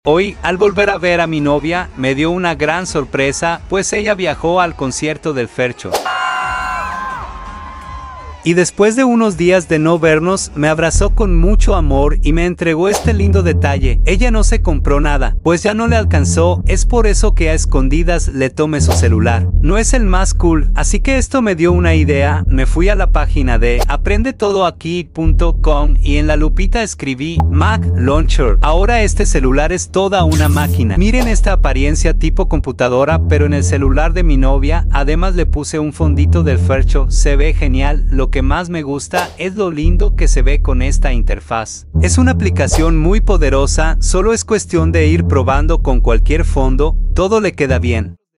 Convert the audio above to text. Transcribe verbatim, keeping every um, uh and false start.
Hoy, al volver a ver a mi novia, me dio una gran sorpresa, pues ella viajó al concierto del Fercho. Y después de unos días de no vernos, me abrazó con mucho amor y me entregó este lindo detalle. Ella no se compró nada, pues ya no le alcanzó, es por eso que a escondidas le tomé su celular. No es el más cool, así que esto me dio una idea. Me fui a la página de aprende todo aquí punto com y en la lupita escribí Mac Launcher. Ahora este celular es toda una máquina. Miren esta apariencia tipo computadora, pero en el celular de mi novia. Además le puse un fondito del Fercho, se ve genial. Lo que más me gusta es lo lindo que se ve con esta interfaz. Es una aplicación muy poderosa, solo es cuestión de ir probando con cualquier fondo, todo le queda bien.